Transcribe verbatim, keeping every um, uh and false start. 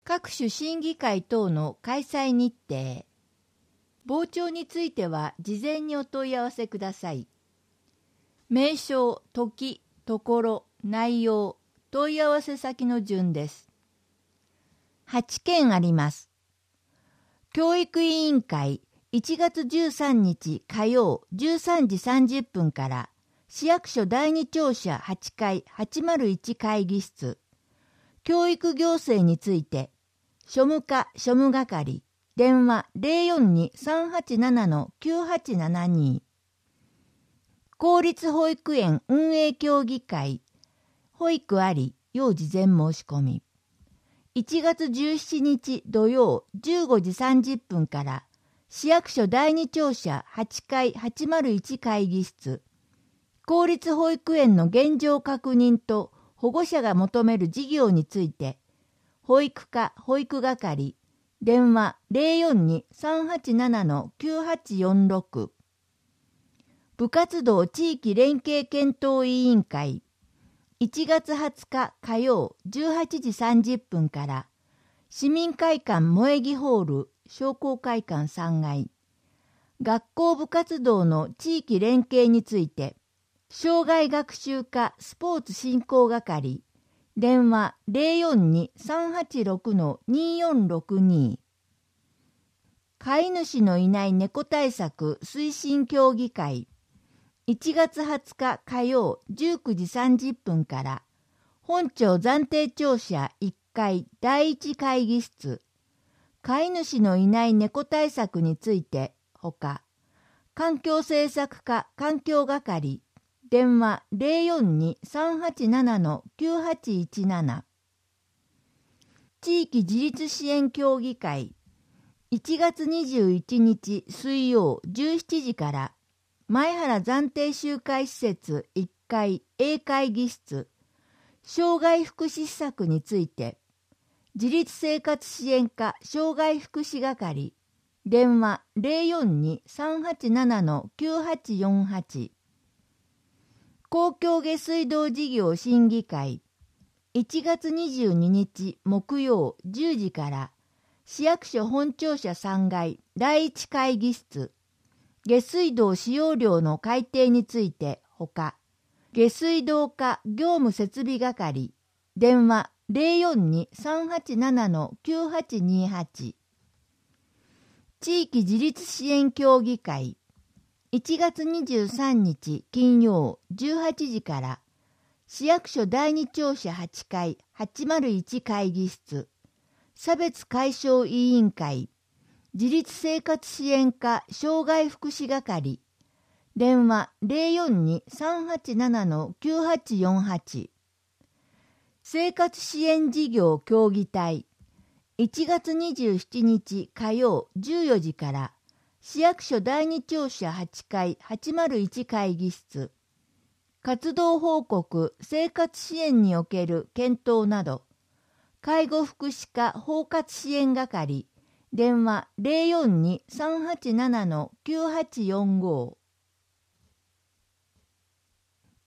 各種審議会等の開催日程。傍聴については事前にお問い合わせください。名称、時、ところ、内容、問い合わせ先の順です。はちけんあります。教育委員会いちがつじゅうさんにち火曜じゅうさんじさんじゅっぷんから市役所だいに庁舎はちかいはちまるいち会議室。教育行政について庶務課庶務係電話 ゼロよんに さんはちなな きゅうはちななに。公立保育園運営協議会保育あり要事前申し込み。いちがつじゅうしちにち土曜じゅうごじさんじゅっぷんから市役所だいに庁舎はちかいはちまるいち会議室。公立保育園の現状確認と保護者が求める事業について保育課保育係電話 ゼロよんに さんはちなな きゅうはちよんろく。部活動地域連携検討委員会いちがつはつか火曜じゅうはちじさんじゅっぷんから市民会館萌木ホール商工会館さんがい。学校部活動の地域連携について障害学習課スポーツ振興係電話 ゼロよんに さんはちろく によんろくに。飼い主のいない猫対策推進協議会いちがつはつか火曜じゅうくじさんじゅっぷんから本庁暫定庁舎いっかいだいいち会議室。飼い主のいない猫対策についてほか環境政策課環境係電話 ゼロよんに さんはちなな きゅうはちいちなな。地域自立支援協議会いちがつにじゅういちにち水曜じゅうしちじから前原暫定集会施設いっかい A 会議室。障害福祉施策について自立生活支援課障害福祉係電話 ゼロよんに さんはちなな きゅうはちよんはち。公共下水道事業審議会いちがつにじゅうににち木曜じゅうじから市役所本庁舎さんがいだいいち会議室。下水道使用量の改定についてほか下水道課業務設備係電話 ゼロよんに さんはちなな きゅうはちにはち。地域自立支援協議会いちがつにじゅうさんにち金曜じゅうはちじから市役所だいに庁舎はちかいはちまるいち会議室。差別解消委員会自立生活支援課障害福祉係電話 ゼロよんに さんはちなな きゅうはちよんはち。生活支援事業協議体いちがつにじゅうしちにち火曜じゅうよじから市役所だいに庁舎はちかいはちまるいち会議室。活動報告生活支援における検討など介護福祉課包括支援係電話 ゼロよんに さんはちなな きゅうはちよんご。